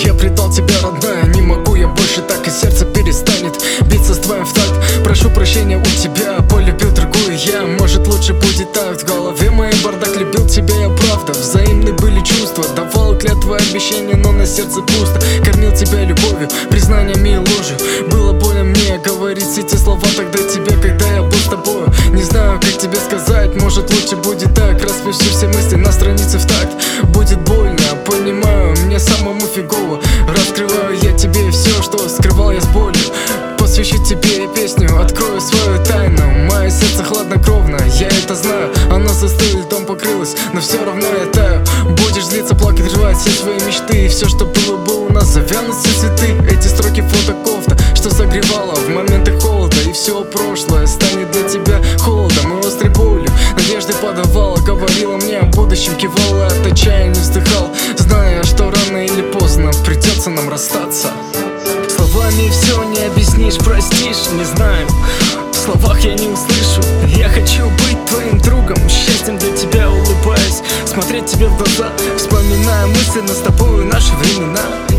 Я предал тебя, родная, не могу я больше так, и сердце перестанет биться с твоим в такт. Прошу прощения у тебя, полюбил другую я. Может лучше будет так, в голове моей бардак. Любил тебя я правда, взаимны были чувства. Давал клятвы, обещания, но на сердце пусто. Кормил тебя любовью, признаниями и ложью. Было больно мне говорить эти слова тогда тебе, когда я был с тобою. Не знаю, как тебе сказать, может лучше будет так. Распиши все мысли на странице в такт. Будет больно, понимаю, мне самому фигово. Раскрываю я тебе все, что скрывал я с болью. Посвящу тебе песню, открою свою тайну. Мое сердце хладнокровно, я это знаю. Оно застыло, льдом покрылось, но все равно я таю. Будешь злиться, плакать, рвать все свои мечты. И все, что было у нас, завянут все цветы. Эти строки фотокофта, что согревала в моменты холода. И все прошлое станет для тебя холодом и острой болью. Надежды подавала, говорила мне о будущем, кивала, от отчаяния вздыхал, зная, что рано или поздно придется нам расстаться. Словами все не объяснишь, простишь, не знаю. В словах я не услышу. Я хочу быть твоим другом, счастьем для тебя улыбаясь, смотреть тебе в глаза, вспоминая мысленно с тобою наши времена.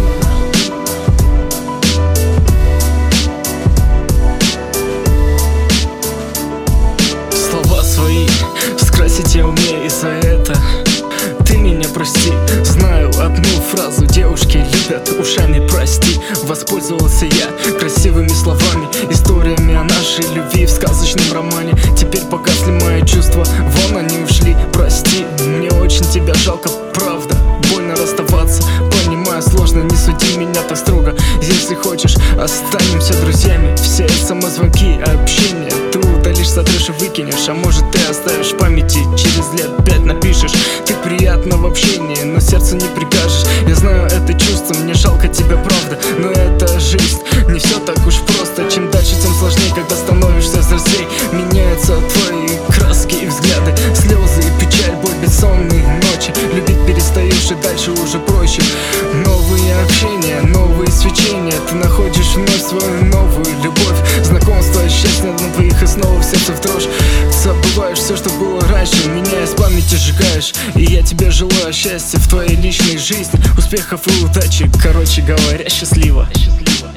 Слова свои скрасить я умею, и за это ты меня прости. Знаю одну фразу, девушки любят ушами, прости. Воспользовался я красивыми словами, историями о нашей любви в сказочном романе. Теперь погасли мои чувства, вон они ушли, прости. Мне очень тебя жалко, правда, больно расставаться. Понимаю, сложно, не суди меня так строго. Если хочешь, останемся друзьями. Все смс-звонки, общение ты удалишь, сотрешь и выкинешь. А может ты оставишь в памяти, через лет 5 напишешь. Ты приятно в общении, но сердцу не прикажешь. Я знаю это чувство, мне жалко тебя, правда, но это жизнь, не все так уж просто. Чем дальше, тем сложнее, когда становишься взрослей. Меняются твои краски и взгляды, слезы и печаль, боль, бессонные ночи. Любить перестаешь, и дальше уже проще. Новые общения, новые свечения. Ты находишь вновь свою новую любовь. Знакомство, счастье на двоих, и снова в сердце в дрожь. Забываешь все, что было раньше, меня из памяти сжигаешь. И я тебе желаю счастья в твоей личной жизни, успехов и удачи, короче говоря, счастливо.